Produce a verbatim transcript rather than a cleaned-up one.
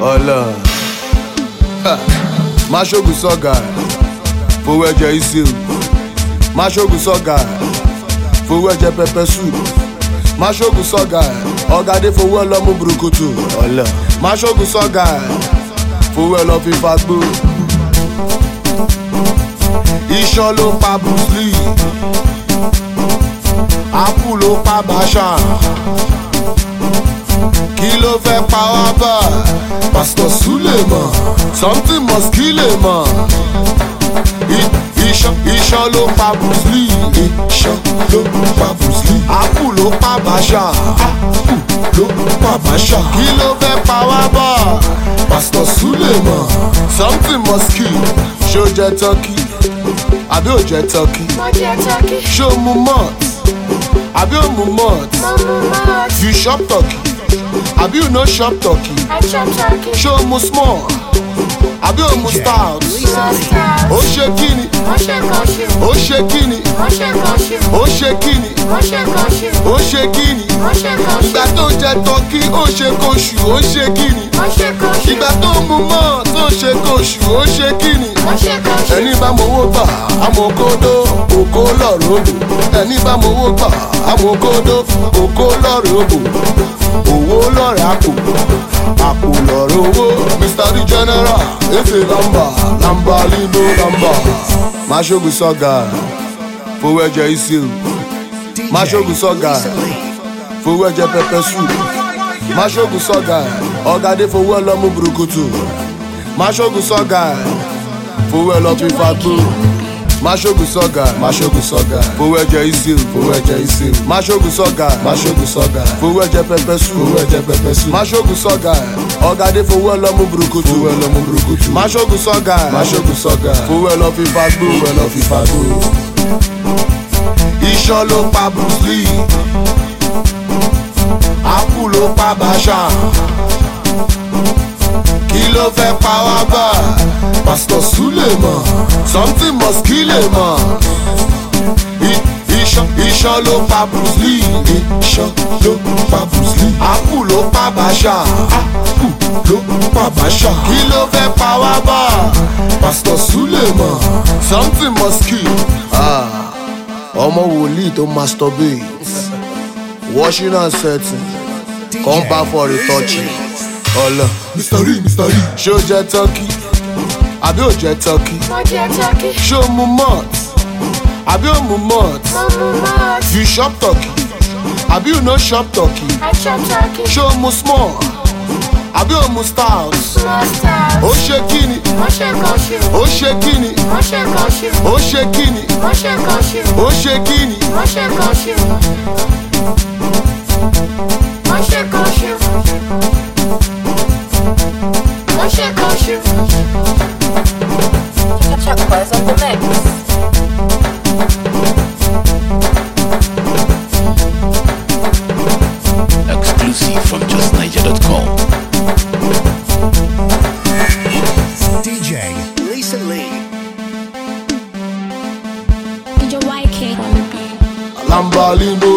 Ọlọ Máṣógun sọ́gà fowó ẹ̀jẹ̀ isi o. Máṣógun sọ́gà fowó ẹ̀jẹ̀ pẹpẹ soup. Máṣógun sọ́gà ọ̀gádé fowó ẹ̀ lọ́mú burúkutu. Ọlọ Máṣógun sọ́gà fowó ẹ̀ lọ́ fi fagbó. Iṣan ló pa Bruce Lee, Apple ló pa Bashan. Kí ló fẹ́ pa wá bá Pastor Suleiman? Something must kill him. Iṣan Iṣan ló pa Bruce Lee, Iṣan ló pa Bruce Lee. Apple ló pa Bashan, Apple ló pa Bashan. Kí ló fẹ́ pa wá bá Pastor Suleiman? Something must kill. Ṣó jẹ turkey àbí ò jẹ turkey? Mo jẹ turkey. Ṣó mu malt àbí ò mu malt? Mo mu malt. You chop turkey àbí you no chop turkey? I chop turkey. Ṣó mu small àbí ò mu stout? Small stout. Ó ṣe kíni? Mo ṣe kọ́ṣù. Ó ṣe kíni? Mo ṣe kọ́ṣù. Ó ṣe kíni? Mo ṣe kọ́ṣù. Ó ṣe kíni? Mo ṣe kọ́ṣù. Ìgbà tó jẹ turkey ó ṣe kóṣù, ó ṣe kíni? Mo ṣe kọ́ṣù. Ìgbà tó mu malt tó ṣe kóṣù, ó ṣe kíni? Mo ṣe kọ́ṣù. Ẹni bá mowó gbà amòkódó òkó lọ́rọ̀ òbò. Ẹni bá mowó gbà amòkódó òkó lọ́rọ̀ òbò. Owó lọ́rẹ̀ àpò, àpò lọ́rọ̀ owó. Mister The General efe lamba, lamba lindo lamba. Máṣógun sọ́gà fowó ẹ̀jẹ̀ isi o. Máṣógun sọ́gà fowó ẹ̀jẹ̀ pẹpẹ soup. Máṣógun sọ́gà ọ̀gádé fowó ẹ̀ lọ́mú burúkutu. Máṣógun sọ́gà fowó ẹ̀ lọ́ fi fagbó. Máṣógun sọ́gà Máṣógun sọ́gà fowó ẹ̀jẹ̀ isi o. Fowó ẹ̀jẹ̀ isi o. Máṣógun sọ́gà Máṣógun sọ́gà fowó ẹ̀jẹ̀ pẹpẹ soup. Fowó ẹ̀jẹ̀ pẹpẹ soup. Máṣógun sọ́gà ọ̀gádé fowó ẹ̀ lọ́mú burúkutu. Fowó ẹ̀ lọ́mú burúkutu. Máṣógun sọ́gà Máṣógun sọ́gà fowó ẹ̀ lọ́ fi fagbó. Fowó ẹ̀ lọ́ fi fagbó. Iṣan ló pa Bruce Lee, Apple ló pa Bashan. Kí ló fẹ́ pa wá bá Pastor Suleiman? Something must kill him. Iṣan Iṣan ló pa Bruce Lee, Iṣan ló pa Bruce Lee. Apple ló pa Bashan, Apple ló pa Bashan. Kí ló fẹ́ pa wá bá Pastor Suleiman? Something must kill. Ah. Ọmọ wòlíì tó masturbate, washing and setting, come back for a touching. Ọlọ Mister Ri Mister Ri ṣó jẹ turkey àbí ò jẹ turkey? Mo jẹ turkey. Ṣó mu malt àbí ò mu malt? Mo mu malt. You chop turkey àbí you no chop turkey? I chop turkey. Ṣó mu small àbí ò mu stout? Small stout. Ó ṣe kíni? Mo ṣe kọ́ṣù. Ó ṣe kíni? Mo ṣe kọ́ṣù. Ó ṣe kíni? Mo ṣe kọ́ṣù. Ó ṣe kíni? Mo ṣe kọ́ṣù. Mo ṣe kọ́ṣù. Mo ṣe kọ́ṣù. Chuck Buzz on the mix. Exclusive from just niger dot com. D J Lisa Lee. D J Y K on the beat. Lamba lindo